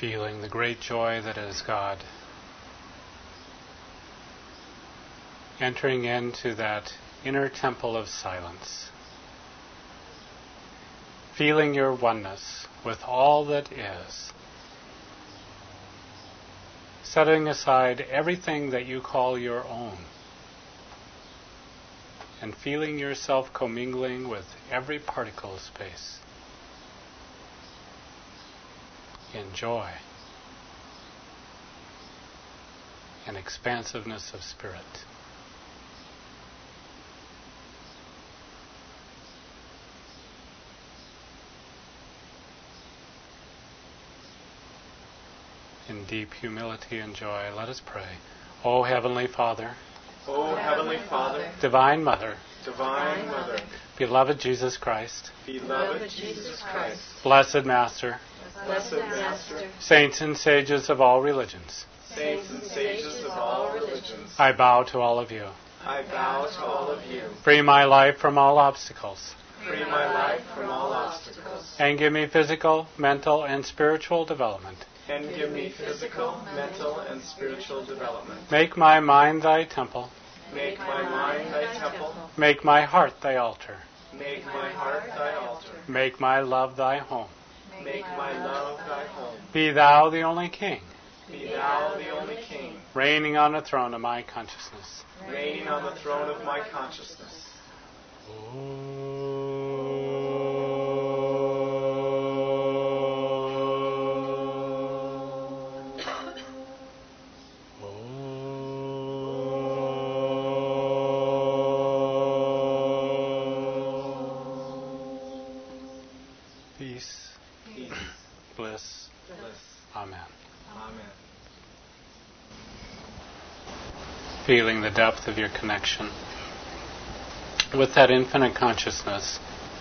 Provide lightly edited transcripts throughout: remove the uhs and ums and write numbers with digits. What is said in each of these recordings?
feeling the great joy that is God. Entering into that inner temple of silence. Feeling your oneness with all that is. Setting aside everything that you call your own. And feeling yourself commingling with every particle of space. In joy and expansiveness of spirit. In deep humility and joy, let us pray. O Heavenly Father, O Heavenly Father, Divine Mother, Divine Mother, Beloved Jesus Christ, Beloved Jesus Christ, Blessed Master, Blessed Master, Saints and sages of all religions, Saints and sages of all religions, I bow to all of you. I bow to all of you. Free my life from all obstacles, Free my life from all obstacles, and give me physical, mental, and spiritual development. and give me physical, mental, and spiritual development. Make my mind thy temple. Make my mind thy temple. Make my heart thy altar. Make my heart thy altar. Make my love thy home. Make my love thy home. Be thou the only King, Be thou the only King, reigning on the throne of my consciousness. reigning on the throne of my consciousness. Peace, Peace, bliss, bliss. Amen. Amen. Feeling the depth of your connection with that infinite consciousness.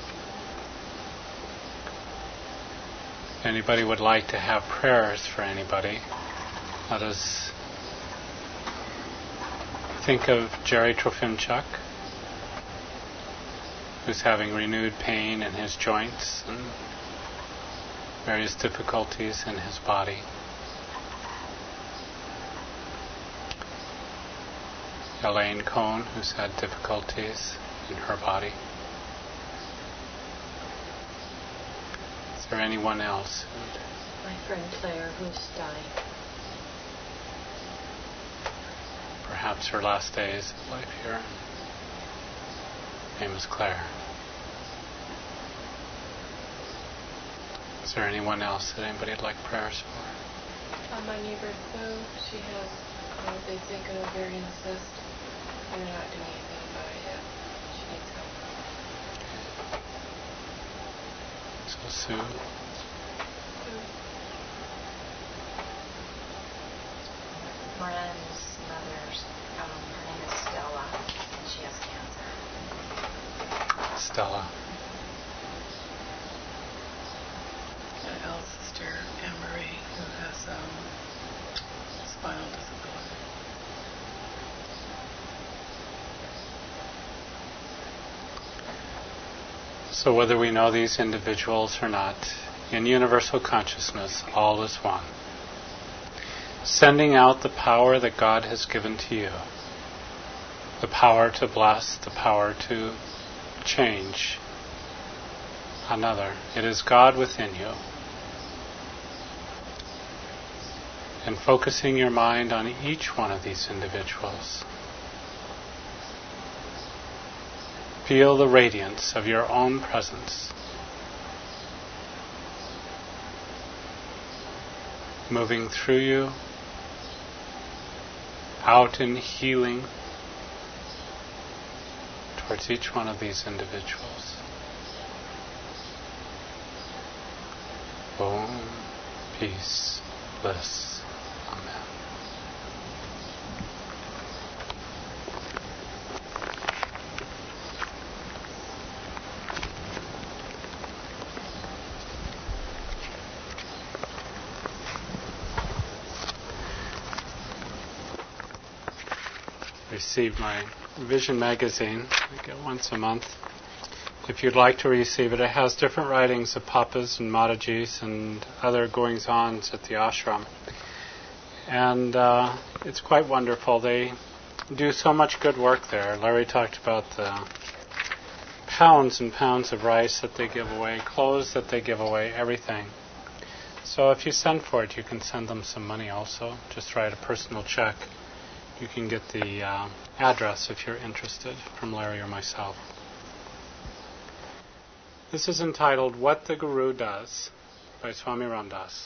If anybody would like to have prayers for anybody, let us think of Jerry Trofimchuk, who's having renewed pain in his joints and various difficulties in his body. Elaine Cohn, who's had difficulties in her body. Is there anyone else? My friend Claire, who's dying. Perhaps her last days of life here. Her name is Claire. Is there anyone else that anybody would like prayers for? My neighbor Sue, she has, they think, an ovarian cyst. They're not doing anything about it yet. She needs help. So Sue. Miran's mother's, her name is Stella, and she has cancer. Stella. My elder sister, Anne-Marie, who has spinal disability. So whether we know these individuals or not, in universal consciousness, all is one. Sending out the power that God has given to you. The power to bless, the power to change another. It is God within you. And focusing your mind on each one of these individuals. Feel the radiance of your own presence. Moving through you, out in healing towards each one of these individuals. Om, peace, bliss. Amen. Receive my Vision magazine. I get once a month. if you'd like to receive it. It has different writings of Papas and Mataji's and other goings-ons at the ashram. And it's quite wonderful. They do so much good work there. Larry talked about the pounds and pounds of rice that they give away, clothes that they give away, everything. So if you send for it, you can send them some money also. Just write a personal check. You can get the address if you're interested from Larry or myself. This is entitled What the Guru Does by Swami Ramdas.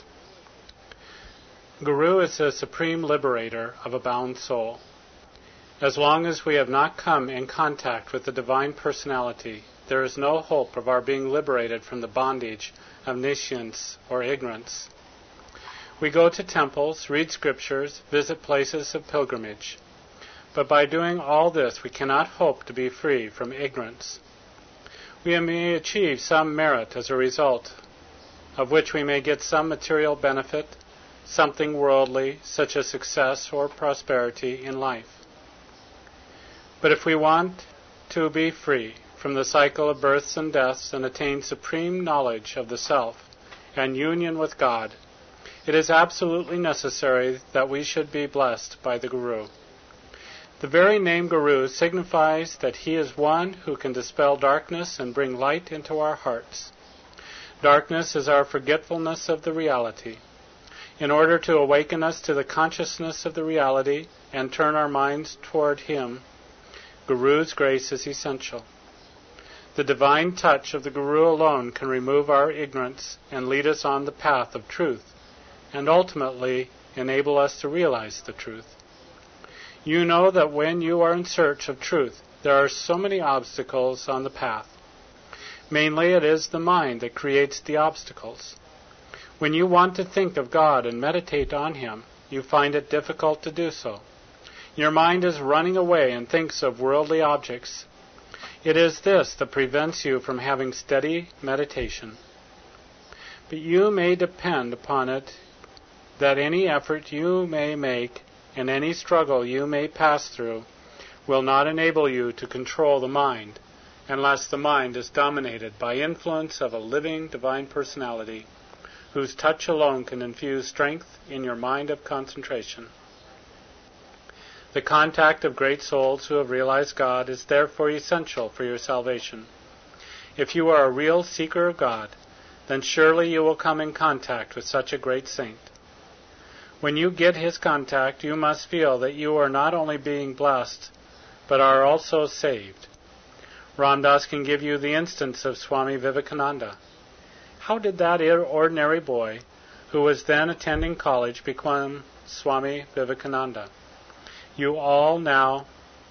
Guru is the supreme liberator of a bound soul. As long as we have not come in contact with the Divine Personality, there is no hope of our being liberated from the bondage of nescience or ignorance. We go to temples, read scriptures, visit places of pilgrimage. But by doing all this, we cannot hope to be free from ignorance. We may achieve some merit as a result, of which we may get some material benefit, something worldly, such as success or prosperity in life. But if we want to be free from the cycle of births and deaths and attain supreme knowledge of the self and union with God, it is absolutely necessary that we should be blessed by the Guru. The very name Guru signifies that he is one who can dispel darkness and bring light into our hearts. Darkness is our forgetfulness of the reality. In order to awaken us to the consciousness of the reality and turn our minds toward him, Guru's grace is essential. The divine touch of the Guru alone can remove our ignorance and lead us on the path of truth, and ultimately enable us to realize the truth. You know that when you are in search of truth, there are so many obstacles on the path. Mainly it is the mind that creates the obstacles. When you want to think of God and meditate on him, you find it difficult to do so. Your mind is running away and thinks of worldly objects. It is this that prevents you from having steady meditation. But you may depend upon it that any effort you may make and any struggle you may pass through will not enable you to control the mind unless the mind is dominated by influence of a living divine personality whose touch alone can infuse strength in your mind of concentration. The contact of great souls who have realized God is therefore essential for your salvation. If you are a real seeker of God, then surely you will come in contact with such a great saint. When you get his contact, you must feel that you are not only being blessed, but are also saved. Ramdas can give you the instance of Swami Vivekananda. How did that ordinary boy, who was then attending college, become Swami Vivekananda? You all now,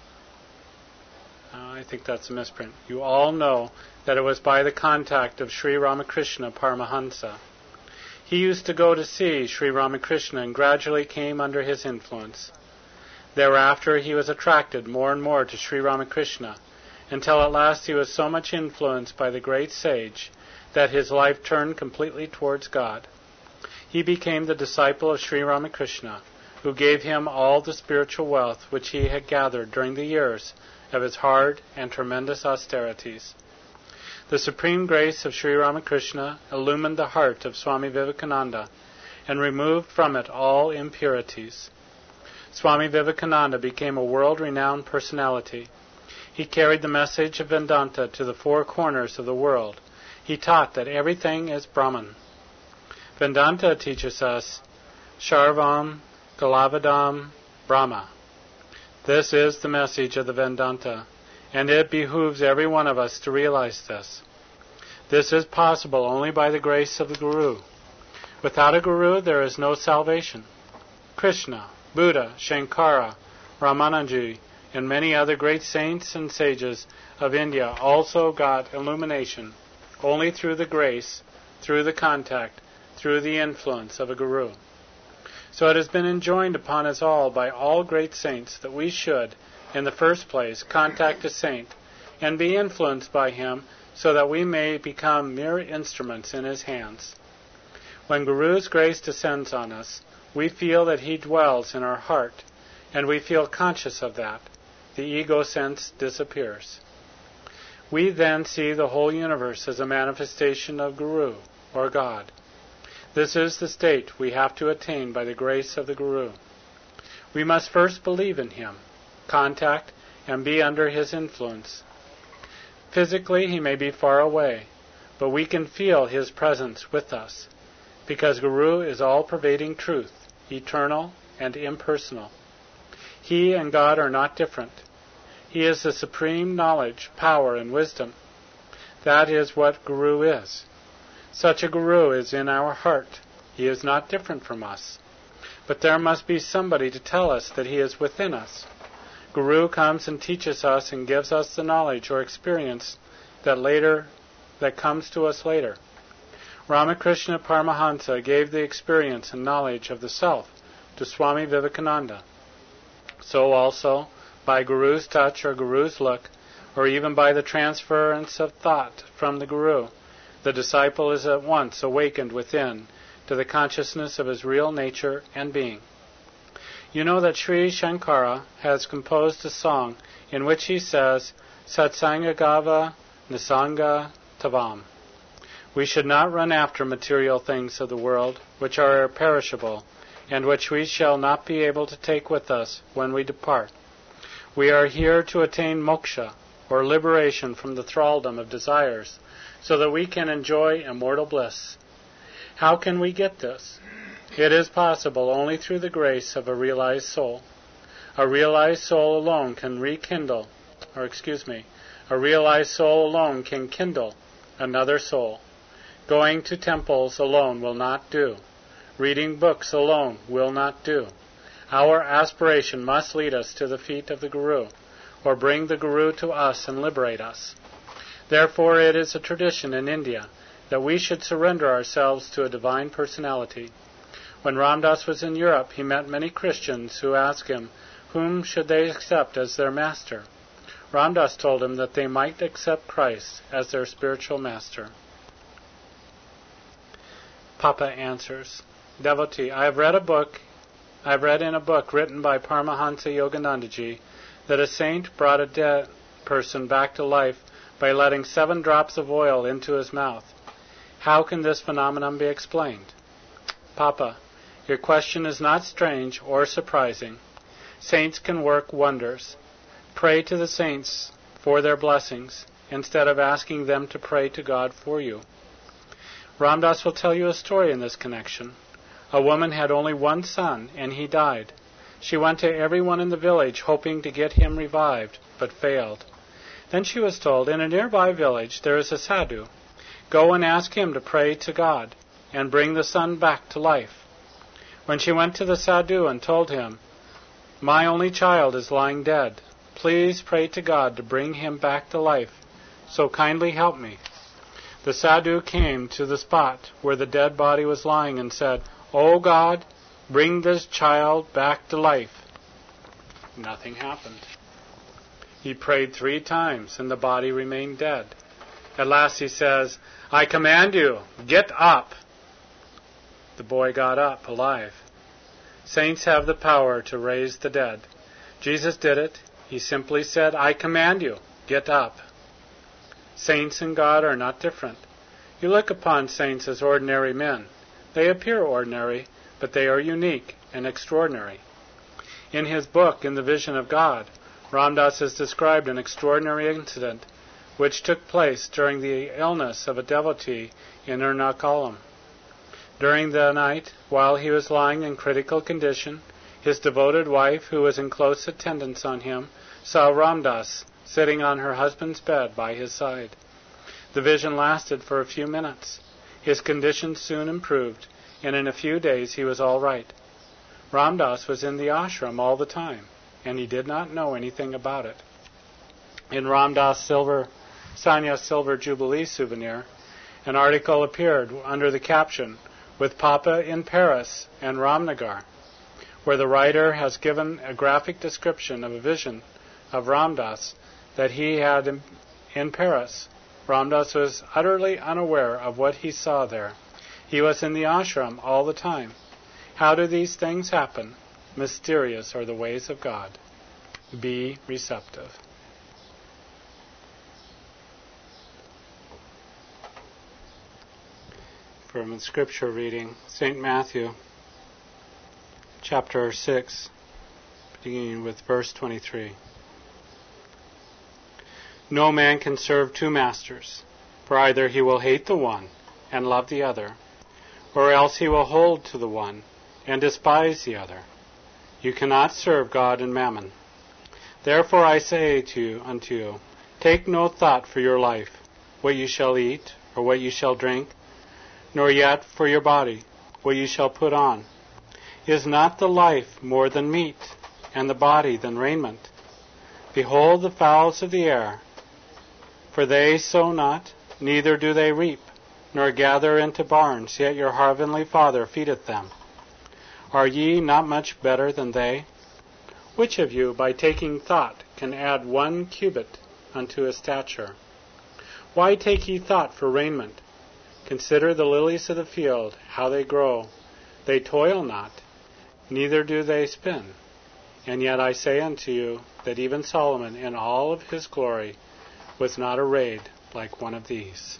I think that's a misprint, you all know that it was by the contact of Sri Ramakrishna Paramahansa. He used to go to see Sri Ramakrishna and gradually came under his influence. Thereafter he was attracted more and more to Sri Ramakrishna, until at last he was so much influenced by the great sage that his life turned completely towards God. He became the disciple of Sri Ramakrishna, who gave him all the spiritual wealth which he had gathered during the years of his hard and tremendous austerities. The supreme grace of Sri Ramakrishna illumined the heart of Swami Vivekananda and removed from it all impurities. Swami Vivekananda became a world-renowned personality. He carried the message of Vedanta to the four corners of the world. He taught that everything is Brahman. Vedanta teaches us Sarvam Kalavadam Brahma. This is the message of the Vedanta, and it behooves every one of us to realize this. This is possible only by the grace of the Guru. Without a Guru, there is no salvation. Krishna, Buddha, Shankara, Ramanuji, and many other great saints and sages of India also got illumination only through the grace, through the contact, through the influence of a Guru. So it has been enjoined upon us all by all great saints that we should, in the first place, contact a saint and be influenced by him so that we may become mere instruments in his hands. When Guru's grace descends on us, we feel that he dwells in our heart, and we feel conscious of that. The ego sense disappears. We then see the whole universe as a manifestation of Guru, or God. This is the state we have to attain by the grace of the Guru. We must first believe in him, contact, and be under his influence. Physically, he may be far away, but we can feel his presence with us, because Guru is all-pervading truth, eternal and impersonal. He and God are not different. He is the supreme knowledge, power, and wisdom. That is what Guru is. Such a Guru is in our heart. He is not different from us. But there must be somebody to tell us that he is within us. Guru comes and teaches us and gives us the knowledge or experience that comes to us later. Ramakrishna Paramahansa gave the experience and knowledge of the self to Swami Vivekananda. So also, by Guru's touch or Guru's look, or even by the transference of thought from the Guru, the disciple is at once awakened within to the consciousness of his real nature and being. You know that Sri Shankara has composed a song in which he says, Satsanga Gava Nisanga Tavam. We should not run after material things of the world, which are perishable, and which we shall not be able to take with us when we depart. We are here to attain moksha, or liberation from the thraldom of desires, so that we can enjoy immortal bliss. How can we get this? It is possible only through the grace of a realized soul. A realized soul alone can kindle another soul. Going to temples alone will not do. Reading books alone will not do. Our aspiration must lead us to the feet of the Guru, or bring the Guru to us and liberate us. Therefore it is a tradition in India that we should surrender ourselves to a divine personality. When Ram Dass was in Europe, he met many Christians who asked him whom should they accept as their master. Ram Dass told him that they might accept Christ as their spiritual master. Papa answers, Devotee, I have read in a book written by Paramahansa Yoganandaji that a saint brought a dead person back to life by letting 7 drops of oil into his mouth. How can this phenomenon be explained? Papa, your question is not strange or surprising. Saints can work wonders. Pray to the saints for their blessings instead of asking them to pray to God for you. Ram Dass will tell you a story in this connection. A woman had only one son, and he died. She went to everyone in the village hoping to get him revived, but failed. Then she was told, in a nearby village there is a sadhu. Go and ask him to pray to God and bring the son back to life. When she went to the sadhu and told him, My only child is lying dead. Please pray to God to bring him back to life. So kindly help me. The sadhu came to the spot where the dead body was lying and said, O God, bring this child back to life. Nothing happened. He prayed 3 times and the body remained dead. At last he says, I command you, get up. The boy got up, alive. Saints have the power to raise the dead. Jesus did it. He simply said, I command you, get up. Saints and God are not different. You look upon saints as ordinary men. They appear ordinary, but they are unique and extraordinary. In his book, In the Vision of God, Ram Dass has described an extraordinary incident which took place during the illness of a devotee in Ernakulam. During the night, while he was lying in critical condition, his devoted wife, who was in close attendance on him, saw Ram Dass sitting on her husband's bed by his side. The vision lasted for a few minutes. His condition soon improved, and in a few days he was all right. Ram Dass was in the ashram all the time, and he did not know anything about it. In Ram Dass Sanya Silver Jubilee Souvenir, an article appeared under the caption, With Papa in Paris and Ramnagar, where the writer has given a graphic description of a vision of Ram Dass that he had in Paris. Ram Dass was utterly unaware of what he saw there. He was in the ashram all the time. How do these things happen? Mysterious are the ways of God. Be receptive. from a scripture reading, St. Matthew, chapter 6, beginning with verse 23. No man can serve two masters, for either he will hate the one and love the other, or else he will hold to the one and despise the other. You cannot serve God and mammon. Therefore I say unto you, take no thought for your life, what you shall eat, or what you shall drink, nor yet for your body, what you shall put on. Is not the life more than meat, and the body than raiment? Behold the fowls of the air, for they sow not, neither do they reap, nor gather into barns, yet your heavenly Father feedeth them. Are ye not much better than they? Which of you, by taking thought, can add 1 cubit unto his stature? Why take ye thought for raiment? Consider the lilies of the field, how they grow. They toil not, neither do they spin. And yet I say unto you, that even Solomon in all of his glory was not arrayed like one of these.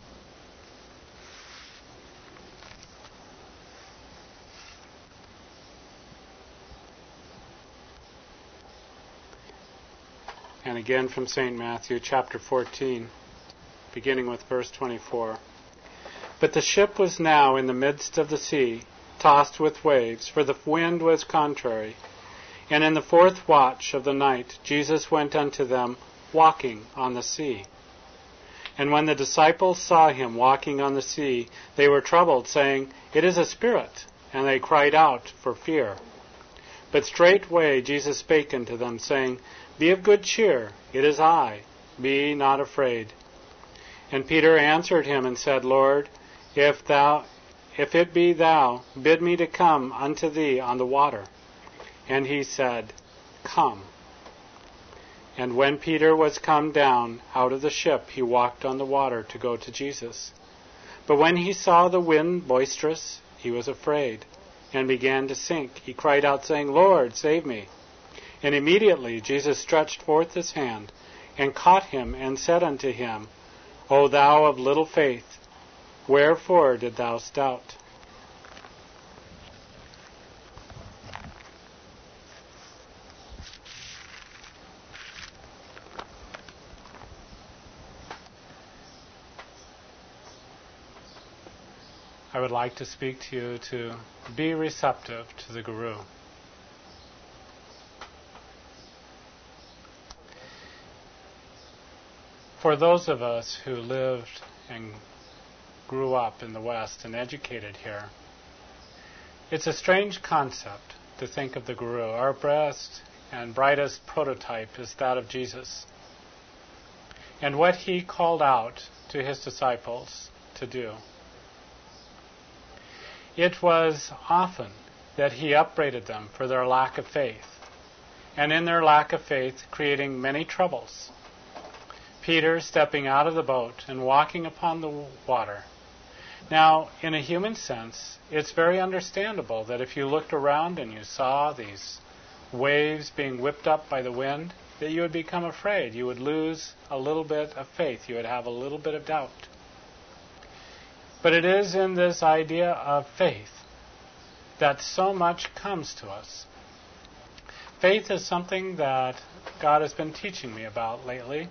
And again from St. Matthew chapter 14, beginning with verse 24. But the ship was now in the midst of the sea, tossed with waves, for the wind was contrary. And in the 4th watch of the night Jesus went unto them, walking on the sea. And when the disciples saw him walking on the sea, they were troubled, saying, It is a spirit. And they cried out for fear. But straightway Jesus spake unto them, saying, Be of good cheer, it is I, be not afraid. And Peter answered him and said, Lord, if it be thou, bid me to come unto thee on the water. And he said, Come. And when Peter was come down out of the ship, he walked on the water to go to Jesus. But when he saw the wind boisterous, he was afraid, and began to sink. He cried out, saying, Lord, save me. And immediately Jesus stretched forth his hand, and caught him, and said unto him, O thou of little faith, wherefore didst thou doubt? I would like to speak to you to be receptive to the Guru. For those of us who lived and grew up in the West and educated here, it's a strange concept to think of the Guru. Our best and brightest prototype is that of Jesus, and what he called out to his disciples to do. It was often that he upbraided them for their lack of faith, and in their lack of faith creating many troubles. Peter stepping out of the boat and walking upon the water. Now, in a human sense, it's very understandable that if you looked around and you saw these waves being whipped up by the wind, that you would become afraid. You would lose a little bit of faith. You would have a little bit of doubt. But it is in this idea of faith that so much comes to us. Faith is something that God has been teaching me about lately.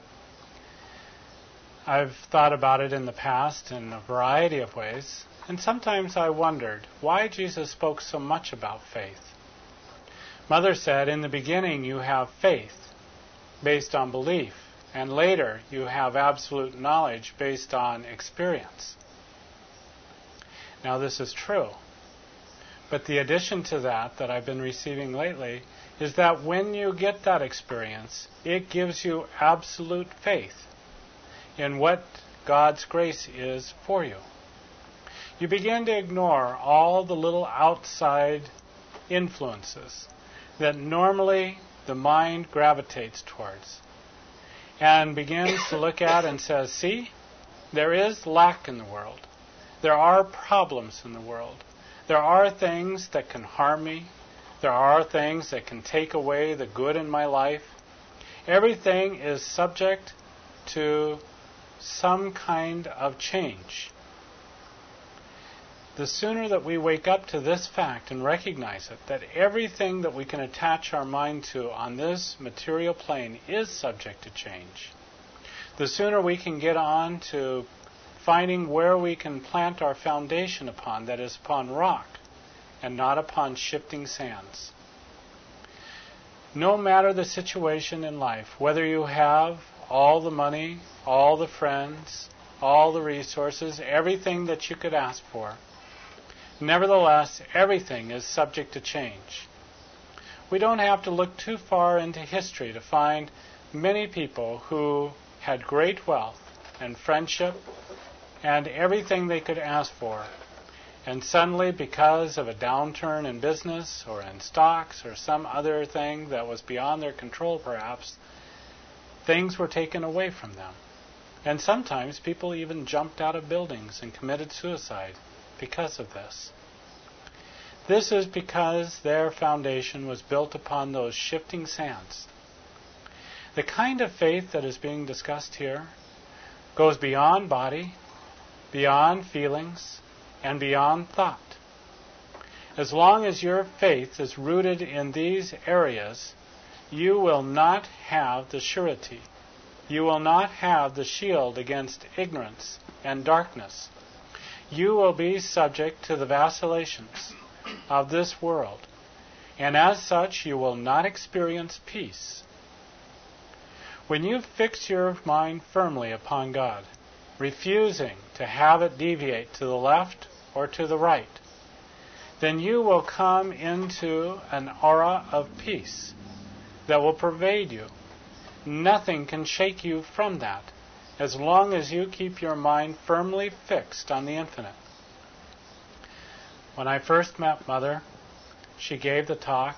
I've thought about it in the past in a variety of ways, and sometimes I wondered why Jesus spoke so much about faith. Mother said, in the beginning you have faith based on belief, and later you have absolute knowledge based on experience. Now this is true, but the addition to that I've been receiving lately is that when you get that experience, it gives you absolute faith in what God's grace is for you. You begin to ignore all the little outside influences that normally the mind gravitates towards and begins to look at and says, see, there is lack in the world. There are problems in the world. There are things that can harm me. There are things that can take away the good in my life. Everything is subject to some kind of change. the sooner that we wake up to this fact and recognize it, that everything that we can attach our mind to on this material plane is subject to change, the sooner we can get on to finding where we can plant our foundation upon, that is upon rock and not upon shifting sands. No matter the situation in life, whether you have all the money, all the friends, all the resources, everything that you could ask for, nevertheless, everything is subject to change. We don't have to look too far into history to find many people who had great wealth and friendship and everything they could ask for, and suddenly, because of a downturn in business or in stocks or some other thing that was beyond their control perhaps, things were taken away from them. And sometimes people even jumped out of buildings and committed suicide because of this. This is because their foundation was built upon those shifting sands. The kind of faith that is being discussed here goes beyond body, beyond feelings, and beyond thought. As long as your faith is rooted in these areas, you will not have the surety. You will not have the shield against ignorance and darkness. You will be subject to the vacillations of this world, and as such you will not experience peace. When you fix your mind firmly upon God, refusing to have it deviate to the left or to the right, then you will come into an aura of peace that will pervade you. Nothing can shake you from that as long as you keep your mind firmly fixed on the infinite. When I first met Mother, she gave the talk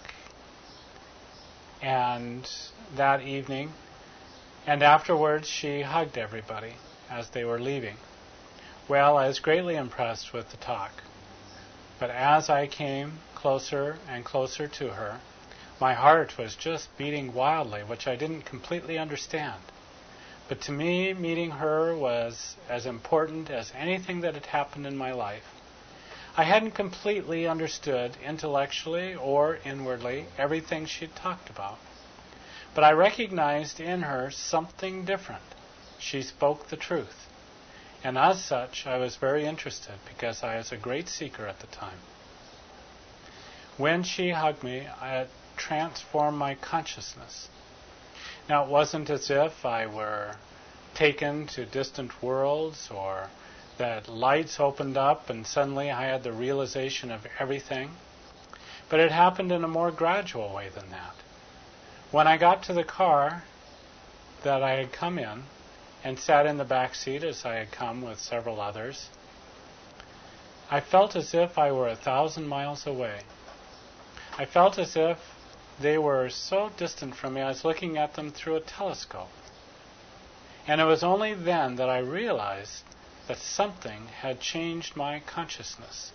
and that evening, and afterwards she hugged everybody as they were leaving. Well, I was greatly impressed with the talk. But as I came closer and closer to her, my heart was just beating wildly, which I didn't completely understand. But to me, meeting her was as important as anything that had happened in my life. I hadn't completely understood intellectually or inwardly everything she talked about. But I recognized in her something different. She spoke the truth. And as such, I was very interested because I was a great seeker at the time. When she hugged me, it transformed my consciousness. Now, it wasn't as if I were taken to distant worlds or that lights opened up and suddenly I had the realization of everything. But it happened in a more gradual way than that. When I got to the car that I had come in, and sat in the back seat as I had come with several others, I felt as if I were 1,000 miles away. I felt as if they were so distant from me, I was looking at them through a telescope. And it was only then that I realized that something had changed my consciousness.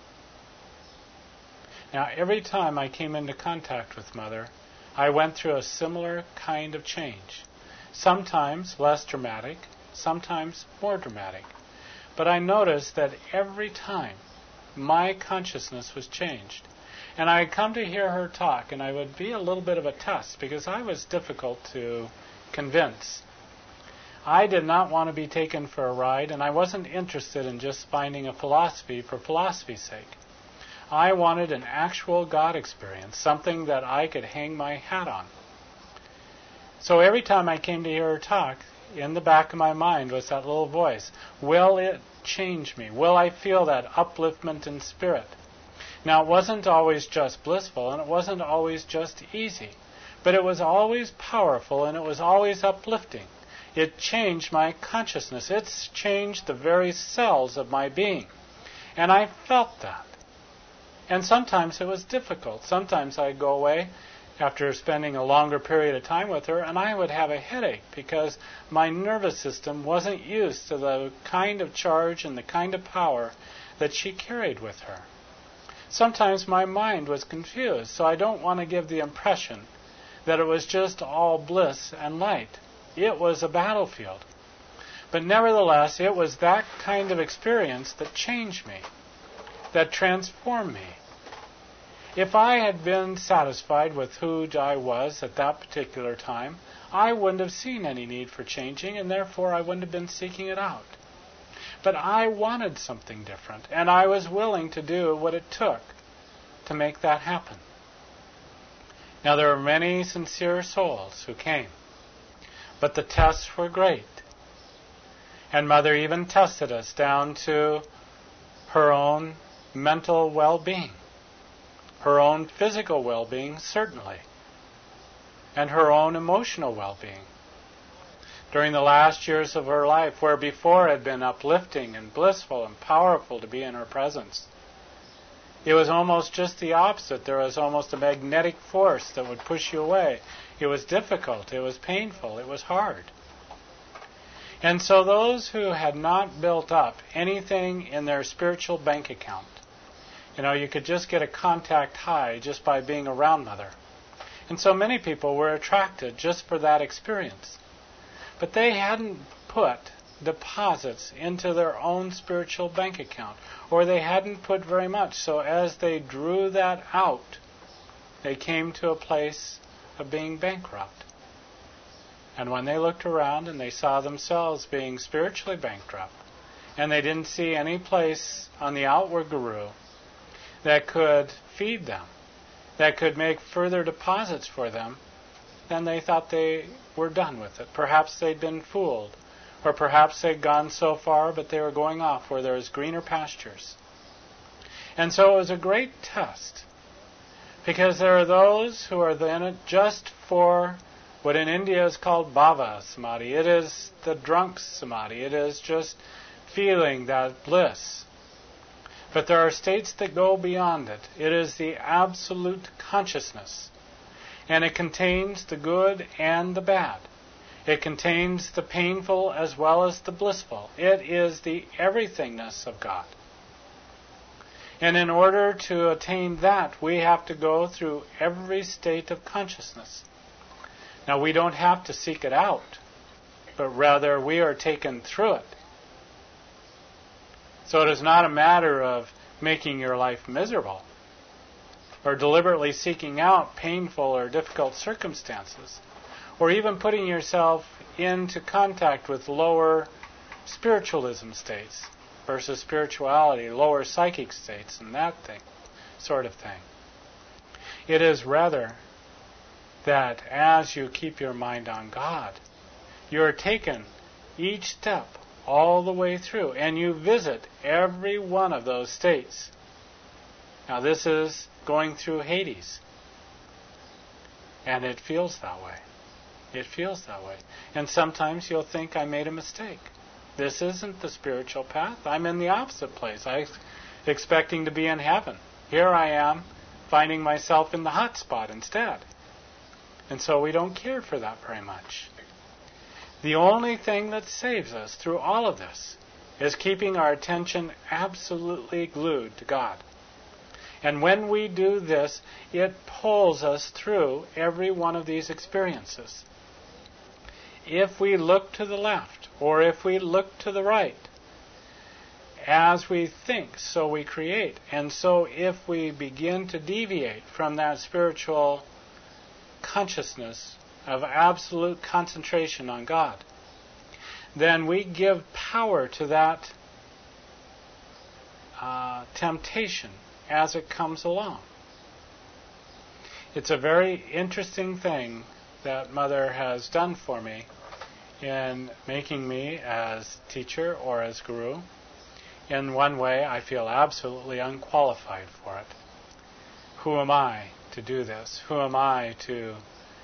Now, every time I came into contact with Mother, I went through a similar kind of change. Sometimes less dramatic, sometimes more dramatic. But I noticed that every time my consciousness was changed. And I had come to hear her talk, and I would be a little bit of a test because I was difficult to convince. I did not want to be taken for a ride, and I wasn't interested in just finding a philosophy for philosophy's sake. I wanted an actual God experience, something that I could hang my hat on. So every time I came to hear her talk, in the back of my mind was that little voice. Will it change me? Will I feel that upliftment in spirit? Now, it wasn't always just blissful, and it wasn't always just easy, but it was always powerful, and it was always uplifting. It changed my consciousness. It's changed the very cells of my being. And I felt that. And sometimes it was difficult. Sometimes I'd go away after spending a longer period of time with her, and I would have a headache because my nervous system wasn't used to the kind of charge and the kind of power that she carried with her. Sometimes my mind was confused, so I don't want to give the impression that it was just all bliss and light. It was a battlefield. But nevertheless, it was that kind of experience that changed me. that transformed me. If I had been satisfied with who I was at that particular time, I wouldn't have seen any need for changing, and therefore I wouldn't have been seeking it out. But I wanted something different, and I was willing to do what it took to make that happen. Now, there were many sincere souls who came, but the tests were great. And Mother even tested us down to her own mental well-being, her own physical well-being, certainly, and her own emotional well-being. During the last years of her life, where before had been uplifting and blissful and powerful to be in her presence, it was almost just the opposite. There was almost a magnetic force that would push you away. It was difficult, it was painful, it was hard. And so those who had not built up anything in their spiritual bank account, you could just get a contact high just by being around Mother. And so many people were attracted just for that experience. But they hadn't put deposits into their own spiritual bank account, or they hadn't put very much. So as they drew that out, they came to a place of being bankrupt. And when they looked around and they saw themselves being spiritually bankrupt, and they didn't see any place on the outward guru that could feed them, that could make further deposits for them, then they thought they were done with it. Perhaps they'd been fooled, or perhaps they'd gone so far, but they were going off where there was greener pastures. And so it was a great test, because there are those who are in it just for what in India is called bhava samadhi. It is the drunk samadhi. It is just feeling that bliss. But there are states that go beyond it. It is the absolute consciousness. And it contains the good and the bad. It contains the painful as well as the blissful. It is the everythingness of God. And in order to attain that, we have to go through every state of consciousness. Now, we don't have to seek it out, but rather we are taken through it. So it is not a matter of making your life miserable or deliberately seeking out painful or difficult circumstances, or even putting yourself into contact with lower spiritualism states versus spirituality, lower psychic states and that sort of thing. It is rather that as you keep your mind on God, you are taken each step all the way through, and you visit every one of those states. Now, this is going through Hades, and it feels that way. It feels that way. And sometimes you'll think, I made a mistake. This isn't the spiritual path. I'm in the opposite place. I'm expecting to be in heaven. Here I am, finding myself in the hot spot instead. And so we don't care for that very much. The only thing that saves us through all of this is keeping our attention absolutely glued to God. And when we do this, it pulls us through every one of these experiences. If we look to the left, or if we look to the right, as we think, so we create. And so if we begin to deviate from that spiritual consciousness of absolute concentration on God, then we give power to that temptation as it comes along. It's a very interesting thing that Mother has done for me in making me as teacher or as guru. In one way, I feel absolutely unqualified for it. Who am I to do this? Who am I to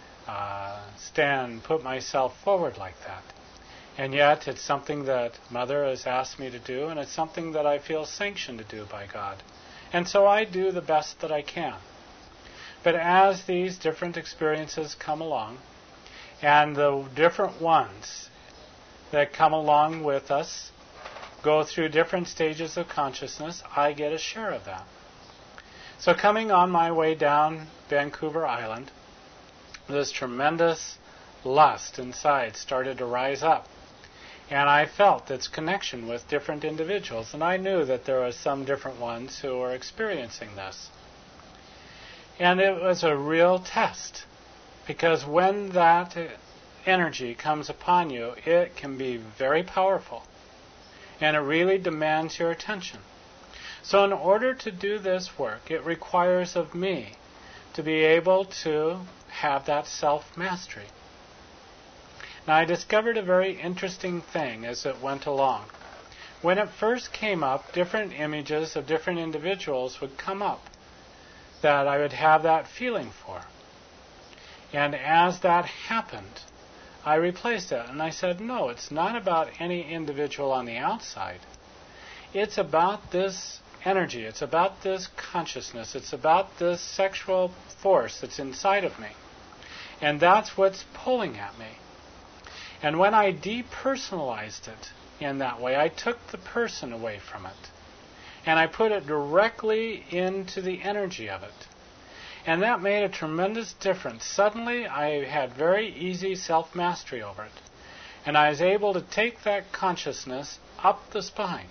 put myself forward like that? And yet, it's something that Mother has asked me to do, and it's something that I feel sanctioned to do by God. And so I do the best that I can. But as these different experiences come along, and the different ones that come along with us go through different stages of consciousness, I get a share of that. So coming on my way down Vancouver Island, this tremendous lust inside started to rise up. And I felt its connection with different individuals, and I knew that there were some different ones who were experiencing this. And it was a real test, because when that energy comes upon you, it can be very powerful, and it really demands your attention. So in order to do this work, it requires of me to be able to have that self-mastery. Now, I discovered a very interesting thing as it went along. When it first came up, different images of different individuals would come up that I would have that feeling for. And as that happened, I replaced it, and I said, no, it's not about any individual on the outside. It's about this energy. It's about this consciousness. It's about this sexual force that's inside of me. And that's what's pulling at me. And when I depersonalized it in that way, I took the person away from it. And I put it directly into the energy of it. And that made a tremendous difference. Suddenly, I had very easy self-mastery over it. And I was able to take that consciousness up the spine.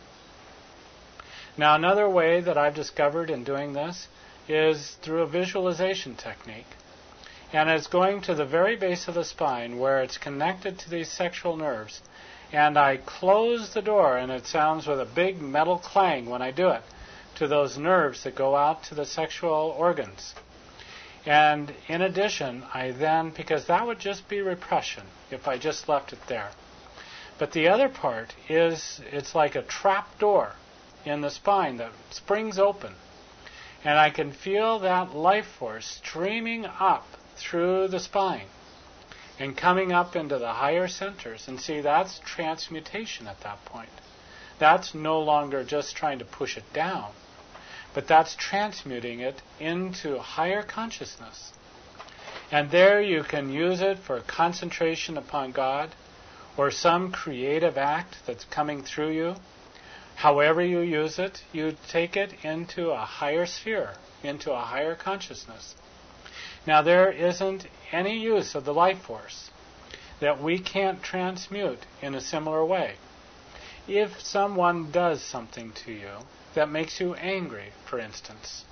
Now, another way that I've discovered in doing this is through a visualization technique. And it's going to the very base of the spine where it's connected to these sexual nerves. And I close the door, and it sounds with a big metal clang when I do it, to those nerves that go out to the sexual organs. And in addition, I then, because that would just be repression if I just left it there. But the other part is, it's like a trap door in the spine that springs open. And I can feel that life force streaming up through the spine and coming up into the higher centers. And see, that's transmutation at that point. That's no longer just trying to push it down, but that's transmuting it into higher consciousness. And there you can use it for concentration upon God or some creative act that's coming through you. However you use it, you take it into a higher sphere, into a higher consciousness. Now, there isn't any use of the life force that we can't transmute in a similar way. If someone does something to you that makes you angry, for instance,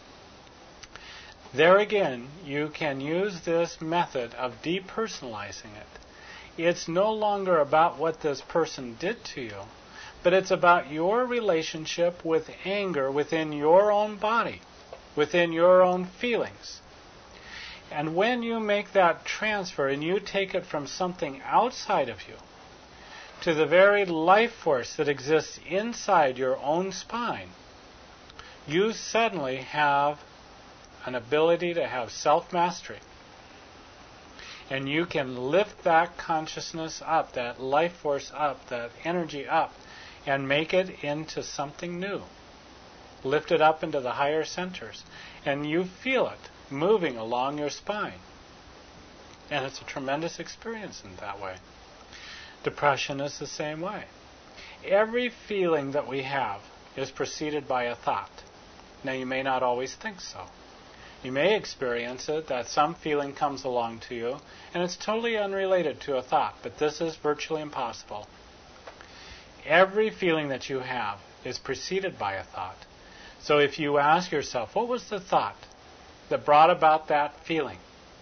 there again, you can use this method of depersonalizing it. It's no longer about what this person did to you, but it's about your relationship with anger within your own body, within your own feelings. And when you make that transfer and you take it from something outside of you to the very life force that exists inside your own spine, you suddenly have an ability to have self-mastery. And you can lift that consciousness up, that life force up, that energy up, and make it into something new. Lift it up into the higher centers. And you feel it moving along your spine. And it's a tremendous experience in that way. Depression is the same way. Every feeling that we have is preceded by a thought. Now, you may not always think so. You may experience it that some feeling comes along to you, and it's totally unrelated to a thought, but this is virtually impossible. Every feeling that you have is preceded by a thought. So if you ask yourself, what was the thought that brought about that feeling?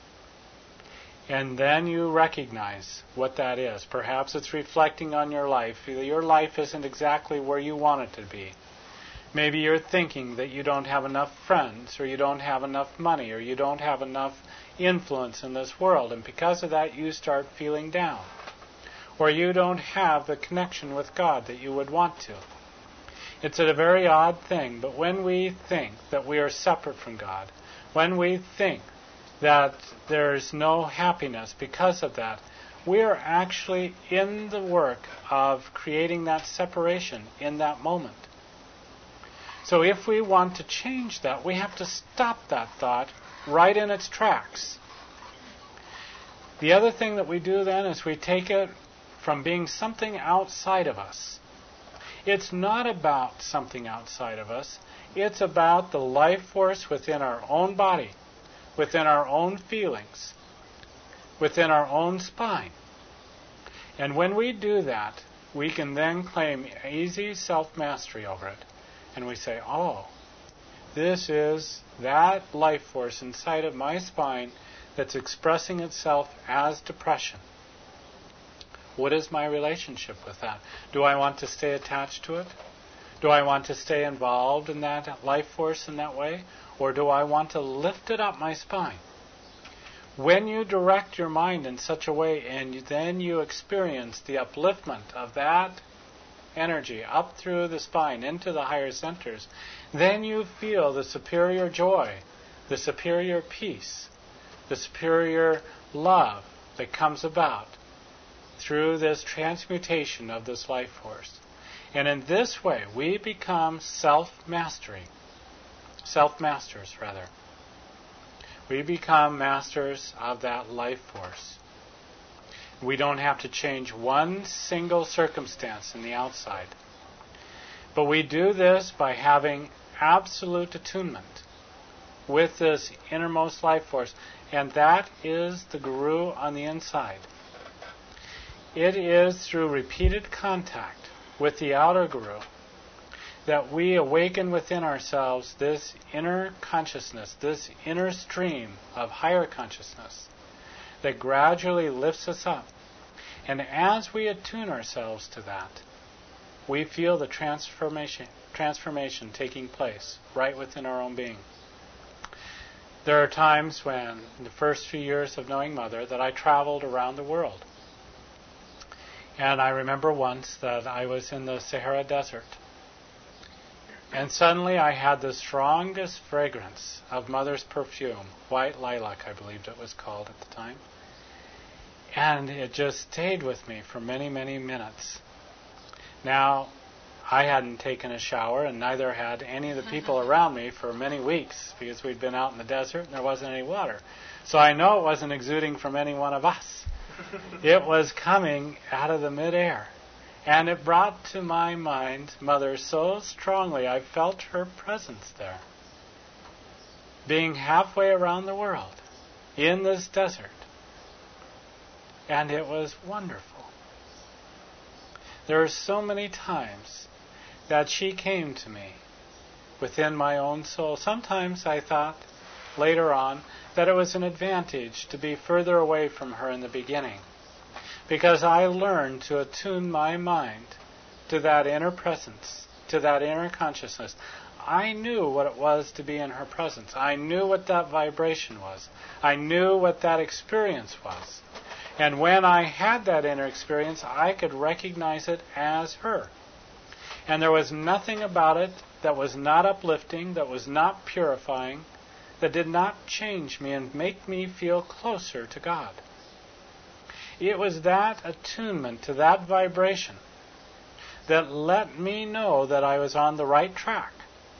And then you recognize what that is. Perhaps it's reflecting on your life. Your life isn't exactly where you want it to be. Maybe you're thinking that you don't have enough friends, or you don't have enough money, or you don't have enough influence in this world, and because of that you start feeling down. Or you don't have the connection with God that you would want to. It's a very odd thing, but when we think that we are separate from God, when we think that there's no happiness because of that, we are actually in the work of creating that separation in that moment. So if we want to change that, we have to stop that thought right in its tracks. The other thing that we do then is we take it from being something outside of us. It's not about something outside of us. It's about the life force within our own body, within our own feelings, within our own spine. And when we do that, we can then claim easy self-mastery over it. And we say, oh, this is that life force inside of my spine that's expressing itself as depression. What is my relationship with that? Do I want to stay attached to it? Do I want to stay involved in that life force in that way? Or do I want to lift it up my spine? When you direct your mind in such a way and then you experience the upliftment of that energy up through the spine into the higher centers, then you feel the superior joy, the superior peace, the superior love that comes about through this transmutation of this life force. And in this way, we become self-masters. We become masters of that life force. We don't have to change one single circumstance in the outside. But we do this by having absolute attunement with this innermost life force. And that is the Guru on the inside. It is through repeated contact with the outer Guru that we awaken within ourselves this inner consciousness, this inner stream of higher consciousness that gradually lifts us up. And as we attune ourselves to that, we feel the transformation taking place right within our own being. There are times when, in the first few years of knowing Mother, that I traveled around the world. And I remember once that I was in the Sahara Desert. And suddenly I had the strongest fragrance of Mother's perfume, white lilac, I believed it was called at the time. And it just stayed with me for many, many minutes. Now, I hadn't taken a shower, and neither had any of the people around me for many weeks, because we'd been out in the desert and there wasn't any water. So I know it wasn't exuding from any one of us. It was coming out of the midair. And it brought to my mind Mother so strongly, I felt her presence there. Being halfway around the world, in this desert. And it was wonderful. There are so many times that she came to me within my own soul. Sometimes I thought, later on, that it was an advantage to be further away from her in the beginning, because I learned to attune my mind to that inner presence, to that inner consciousness. I knew what it was to be in her presence. I knew what that vibration was. I knew what that experience was. And when I had that inner experience, I could recognize it as her. And there was nothing about it that was not uplifting, that was not purifying, that did not change me and make me feel closer to God. It was that attunement to that vibration that let me know that I was on the right track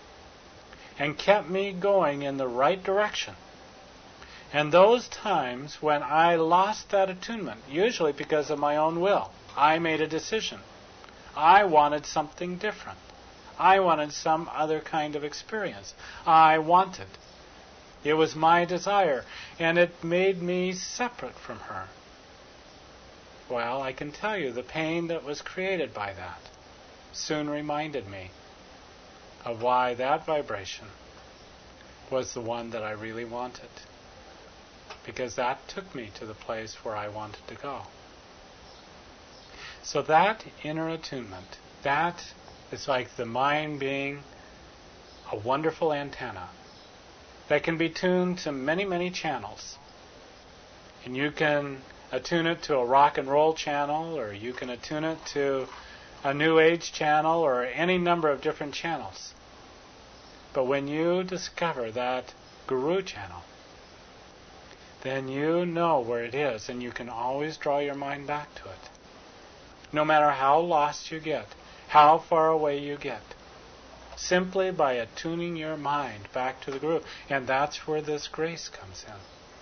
and kept me going in the right direction. And those times when I lost that attunement, usually because of my own will, I made a decision. I wanted something different. I wanted some other kind of experience. It was my desire, and it made me separate from her. Well, I can tell you the pain that was created by that soon reminded me of why that vibration was the one that I really wanted. Because that took me to the place where I wanted to go. So that inner attunement, that is like the mind being a wonderful antenna that can be tuned to many, many channels. And you can attune it to a rock and roll channel, or you can attune it to a New Age channel, or any number of different channels. But when you discover that Guru channel, then you know where it is, and you can always draw your mind back to it. No matter how lost you get, how far away you get, simply by attuning your mind back to the Guru. And that's where this grace comes in.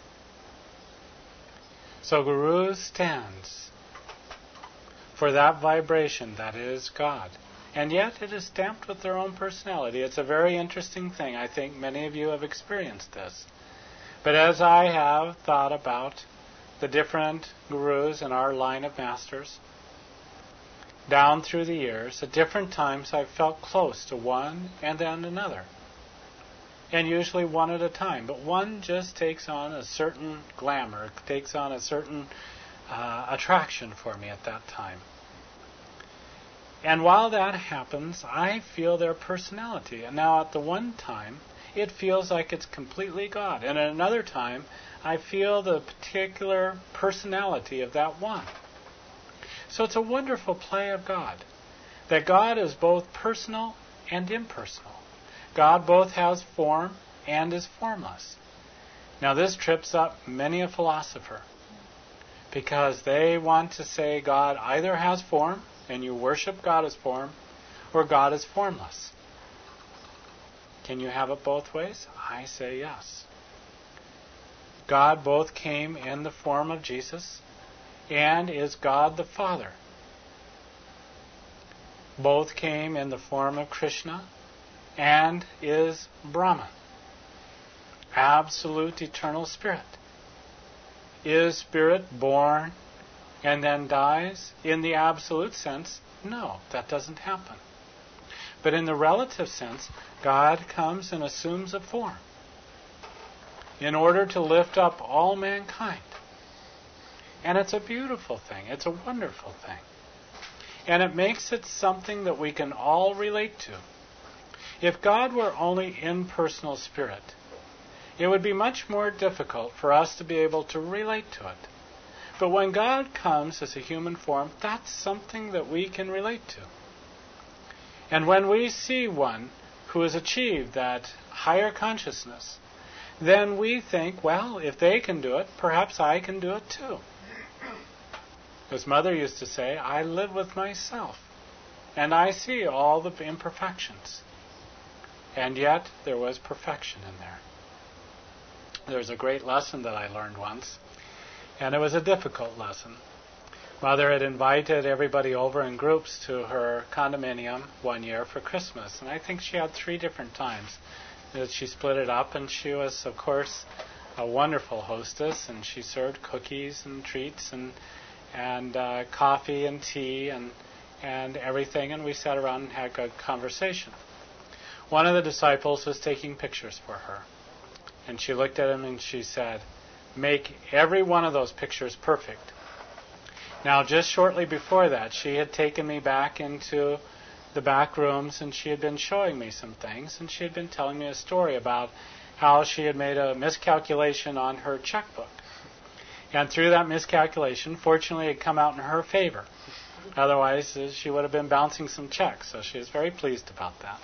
So Guru stands for that vibration that is God. And yet it is stamped with their own personality. It's a very interesting thing. I think many of you have experienced this. But as I have thought about the different Gurus in our line of masters, down through the years, at different times I've felt close to one and then another. And usually one at a time. But one just takes on a certain glamour, takes on a certain attraction for me at that time. And while that happens, I feel their personality. And now at the one time, it feels like it's completely God. And at another time, I feel the particular personality of that one. So it's a wonderful play of God. That God is both personal and impersonal. God both has form and is formless. Now this trips up many a philosopher, because they want to say God either has form, and you worship God as form, or God is formless. Can you have it both ways? I say yes. God both came in the form of Jesus and is God the Father. Both came in the form of Krishna and is Brahman. Absolute eternal spirit. Is spirit born and then dies? In the absolute sense, no, that doesn't happen. But in the relative sense, God comes and assumes a form in order to lift up all mankind. And it's a beautiful thing. It's a wonderful thing. And it makes it something that we can all relate to. If God were only impersonal spirit, it would be much more difficult for us to be able to relate to it. But when God comes as a human form, that's something that we can relate to. And when we see one who has achieved that higher consciousness, then we think, well, if they can do it, perhaps I can do it too. As Mother used to say, I live with myself, and I see all the imperfections. And yet, there was perfection in there. There's a great lesson that I learned once, and it was a difficult lesson. Mother had invited everybody over in groups to her condominium one year for Christmas, and I think she had 3 different times that she split it up, and she was, of course, a wonderful hostess, and she served cookies and treats and coffee and tea and everything, and we sat around and had good conversation. One of the disciples was taking pictures for her, and she looked at him and she said, "Make every one of those pictures perfect." Now, just shortly before that, she had taken me back into the back rooms, and she had been showing me some things, and she had been telling me a story about how she had made a miscalculation on her checkbook. And through that miscalculation, fortunately, it had come out in her favor. Otherwise, she would have been bouncing some checks, so she was very pleased about that.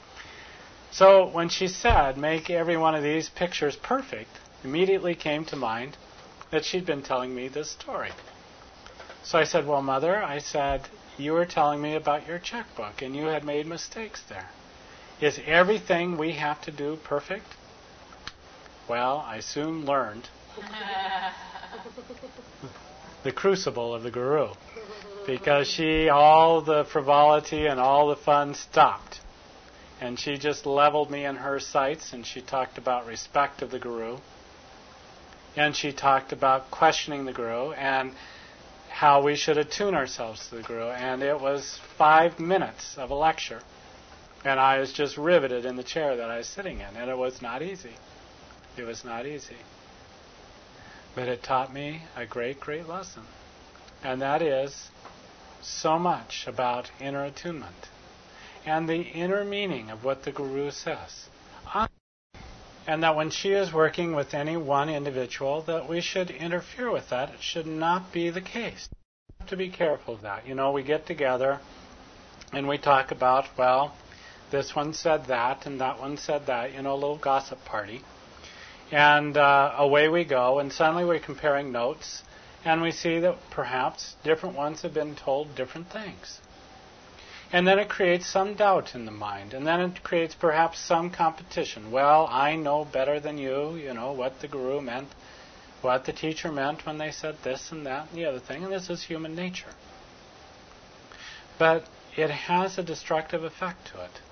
So when she said, "Make every one of these pictures perfect," immediately came to mind that she'd been telling me this story. So I said, "Well, Mother," I said, "you were telling me about your checkbook, and you had made mistakes there. Is everything we have to do perfect?" Well, I soon learned the crucible of the Guru, because all the frivolity and all the fun stopped. And she just leveled me in her sights, and she talked about respect of the Guru. And she talked about questioning the Guru and how we should attune ourselves to the Guru. And it was 5 minutes of a lecture. And I was just riveted in the chair that I was sitting in. And it was not easy. It was not easy. But it taught me a great, great lesson. And that is so much about inner attunement and the inner meaning of what the Guru says. And that when she is working with any one individual, that we should interfere with that. It should not be the case. We have to be careful of that. We get together and we talk about, well, this one said that and that one said that, a little gossip party. And away we go, and suddenly we're comparing notes, and we see that perhaps different ones have been told different things. And then it creates some doubt in the mind, and then it creates perhaps some competition. Well, I know better than you, what the Guru meant, what the teacher meant when they said this and that and the other thing, and this is human nature. But it has a destructive effect to it.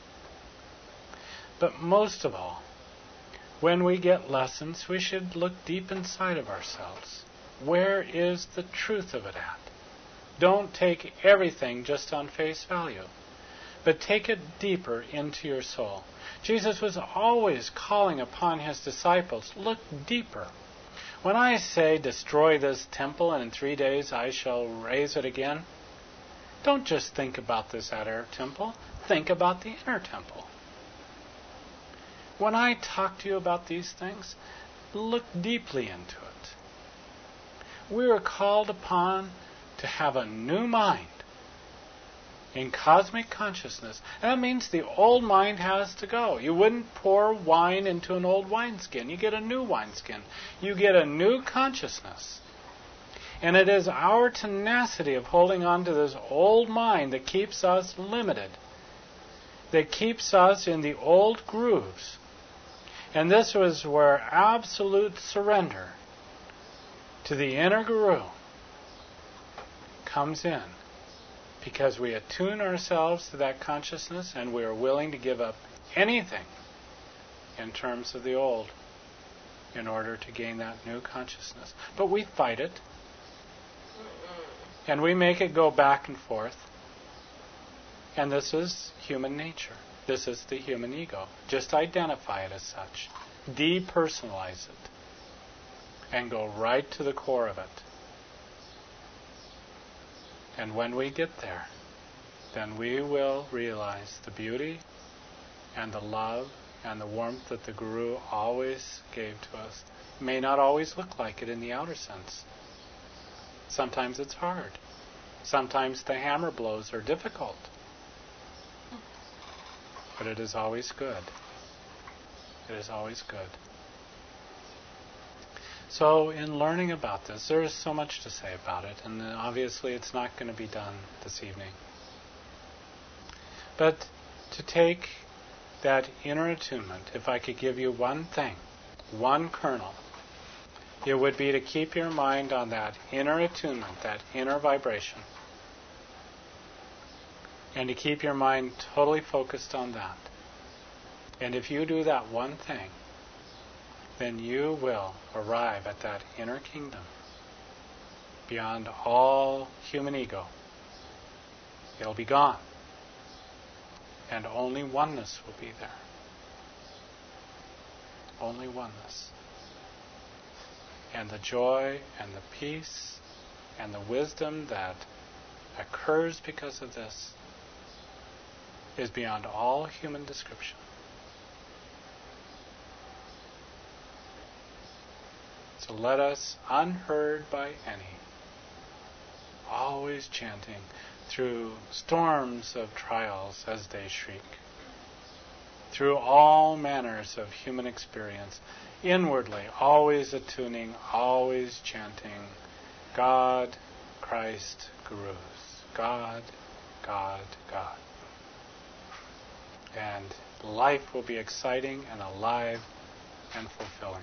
But most of all, when we get lessons, we should look deep inside of ourselves. Where is the truth of it at? Don't take everything just on face value, but take it deeper into your soul. Jesus was always calling upon his disciples, look deeper. When I say, destroy this temple and in 3 days I shall raise it again, don't just think about this outer temple, think about the inner temple. When I talk to you about these things, look deeply into it. We are called upon to have a new mind in cosmic consciousness. And that means the old mind has to go. You wouldn't pour wine into an old wineskin. You get a new wineskin. You get a new consciousness. And it is our tenacity of holding on to this old mind that keeps us limited, that keeps us in the old grooves. And this was where absolute surrender to the inner guru comes in, because we attune ourselves to that consciousness and we are willing to give up anything in terms of the old in order to gain that new consciousness. But we fight it, and we make it go back and forth. And this is human nature. This is the human ego. Just identify it as such. Depersonalize it. And go right to the core of it. And when we get there, then we will realize the beauty and the love and the warmth that the Guru always gave to us. It may not always look like it in the outer sense. Sometimes it's hard. Sometimes the hammer blows are difficult. But it is always good. It is always good. So in learning about this, there is so much to say about it, and obviously it's not going to be done this evening. But to take that inner attunement, if I could give you one thing, one kernel, it would be to keep your mind on that inner attunement, that inner vibration, and to keep your mind totally focused on that. And if you do that one thing, then you will arrive at that inner kingdom beyond all human ego. It'll be gone. And only oneness will be there. Only oneness. And the joy and the peace and the wisdom that occurs because of this is beyond all human description. So let us, unheard by any, always chanting through storms of trials as they shriek, through all manners of human experience, inwardly, always attuning, always chanting, God, Christ, Gurus, God, God, God. And life will be exciting and alive and fulfilling.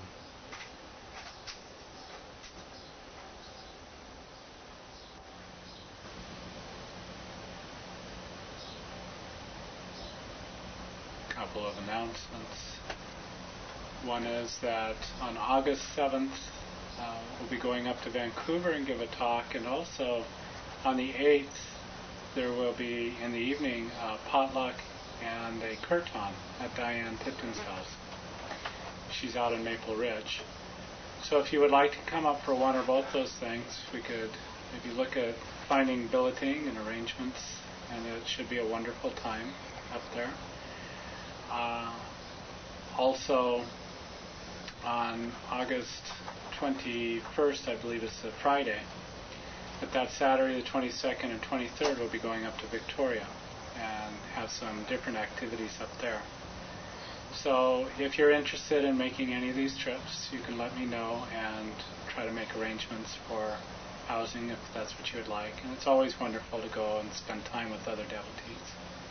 Couple of announcements. One is that on August 7th, we'll be going up to Vancouver and give a talk, and also on the 8th, there will be, in the evening, a potluck and a kirtan at Diane Tipton's house. She's out in Maple Ridge. So if you would like to come up for one or both those things, we could maybe look at finding billeting and arrangements, and it should be a wonderful time up there. Also, on August 21st, I believe it's a Friday, but that Saturday, the 22nd and 23rd, we'll be going up to Victoria and have some different activities up there. So if you're interested in making any of these trips, you can let me know and try to make arrangements for housing if that's what you would like. And it's always wonderful to go and spend time with other devotees.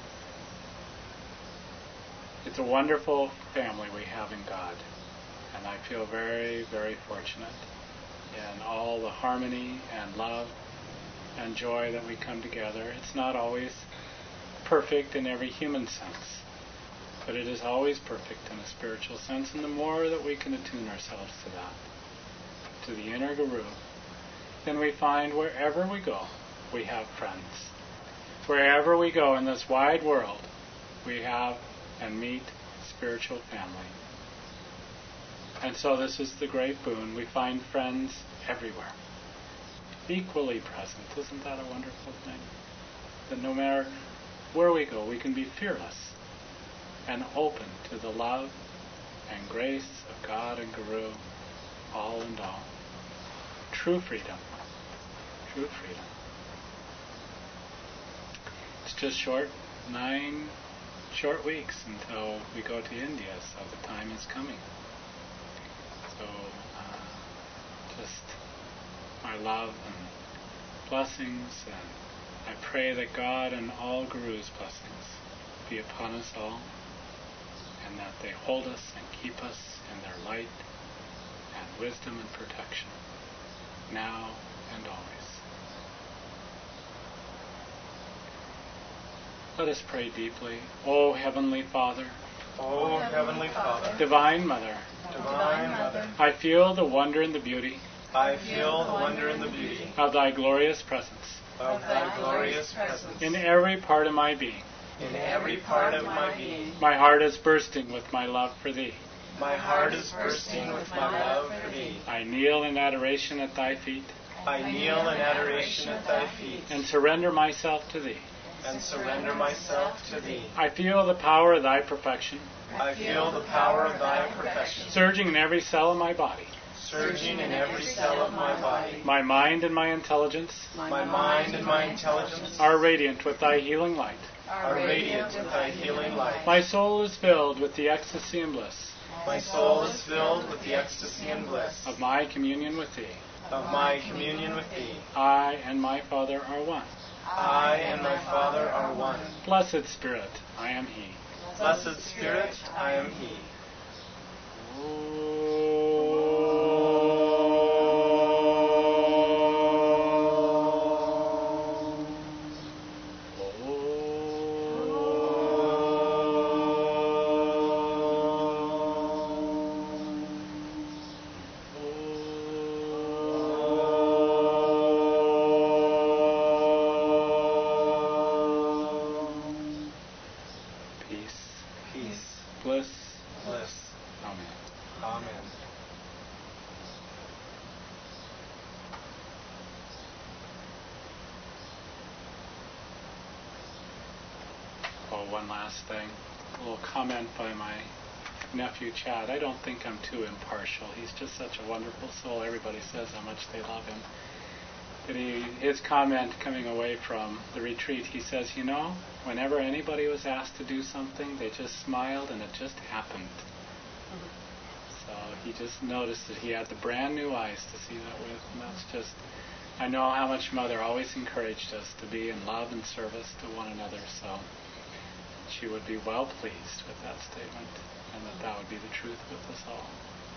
It's a wonderful family we have in God, and I feel very, very fortunate in all the harmony and love and joy that we come together. It's not always perfect in every human sense, but it is always perfect in a spiritual sense, and the more that we can attune ourselves to that, to the inner Guru, then we find wherever we go, we have friends. Wherever we go in this wide world, we have and meet spiritual family. And so this is the great boon. We find friends everywhere, equally present. Isn't that a wonderful thing? That no matter where we go, we can be fearless and open to the love and grace of God and Guru, all and all. True freedom. True freedom. It's just 9 short weeks until we go to India, so the time is coming. So, just my love and blessings, and I pray that God and all Guru's blessings be upon us all, and that they hold us and keep us in their light and wisdom and protection, now and always. Let us pray deeply. O Heavenly Father, O Heavenly Father, Divine Mother, Divine Mother, I feel the wonder and the beauty I feel the wonder and the beauty of Thy glorious presence of Thy glorious presence in every part of my being. in every part of my being. My heart is bursting with my love for Thee. My heart is bursting with my love for Thee. I kneel in adoration at Thy feet I kneel in adoration at Thy feet and surrender myself to Thee. and surrender myself to Thee. I feel the power of Thy perfection I feel the power of Thy perfection surging in every cell of my body. surging in every cell of my body. My mind and my intelligence My mind and my intelligence are radiant with Thy healing light. are radiant with Thy healing light. My soul is filled with the ecstasy and bliss My soul is filled with the ecstasy and bliss of my communion with Thee. of my communion with Thee. I and my Father are one. I and my Father are one. Blessed Spirit, I am He. Blessed Spirit, I am He. Bliss. Bliss. Amen. Amen. Oh, one last thing. A little comment by my nephew Chad. I don't think I'm too impartial. He's just such a wonderful soul. Everybody says how much they love him. But his comment coming away from the retreat, he says, whenever anybody was asked to do something, they just smiled and it just happened. So he just noticed that he had the brand new eyes to see that with. And that's just, I know how much Mother always encouraged us to be in love and service to one another. So she would be well pleased with that statement, and that would be the truth with us all.